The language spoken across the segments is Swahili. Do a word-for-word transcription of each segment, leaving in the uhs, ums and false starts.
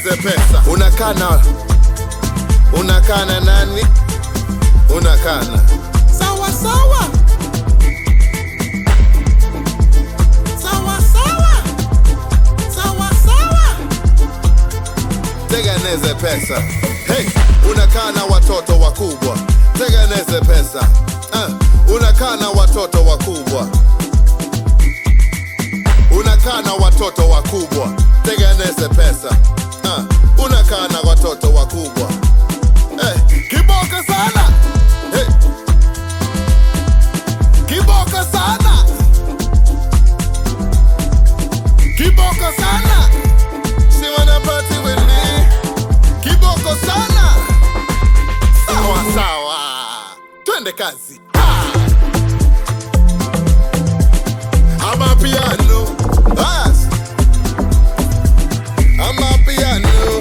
Tengeneze pesa. Unakana Unakana nani? Unakana Sawa sawa. Sawa sawa. Sawa sawa. Tengeneze pesa. Hey, unakana watoto wakubwa. Tengeneze pesa. Uh, unakana watoto wakubwa. Unakana watoto wakubwa. Tengeneze pesa. Uh, unakana watoto wakubwa. Hey, kiboka sana. Hey. Kiboka sana. Kiboka sana. She wanna party with me. Kiboko sana. Sawa sawa. Twende kazi. Ah. Ama piano. Yes. Ama piano.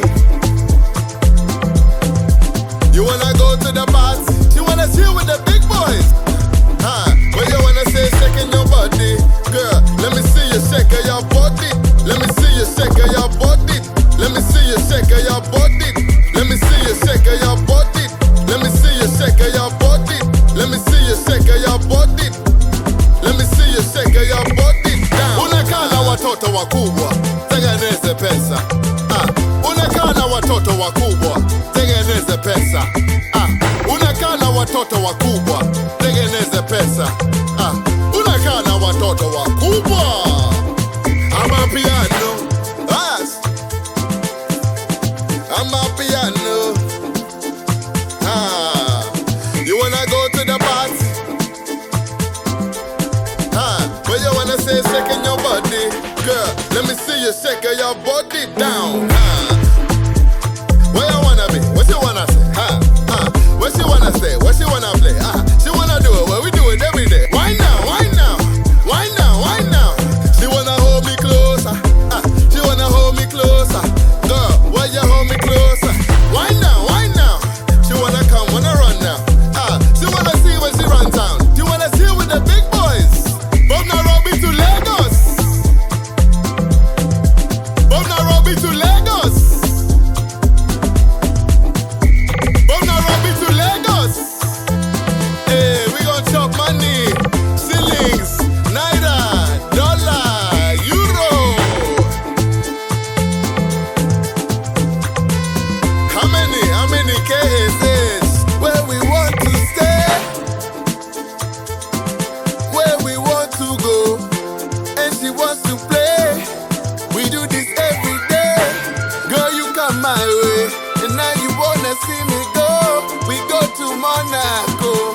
You wanna go to the party? You wanna chill with the big boys? Huh? Well, you wanna say shaking your body, girl? Let me see you shake your body. Let me see you shake your body. Let me see you shake your body. Let me see you shake your body. Let me see you shake your body. Let me see you shake your body. Let me see you shake your body. Unakana watoto wakubwa, tengeneze pesa. Ah, unakana watoto wakubwa, tengeneze pesa. Ah, unakana watoto wakubwa, tengeneze pesa. Ah, unakana watoto wakubwa. Ama piano. Yes. Ama piano. Ah, you wanna go to the party? Ah, well you wanna say shaking your body, girl? Let me see you shake your body down. Ah, where you wanna be? What you wanna say? Huh? Huh? What she wanna say? What she wanna play? Ah, she wanna do it. Well, we do it every day. Why now? Why now? Why now? Why now? She wanna hold me closer. Ah, she wanna hold me closer. Girl, why you hold me closer? Why now? Why now? She wanna come, wanna run now. Ah, she wanna see when she run down. She wanna see with the big boys. From Nairobi to Lagos. From Nairobi to Lagos. From Nairobi to Lagos. Hey, we gon' chop money. Shillings, naira, dollar, euro. How many, how many K is this? Where we want to stay, where we want to go, and she wants to play. We do this every day. Girl, you come my way, and now you wanna see me go. We go to Monaco.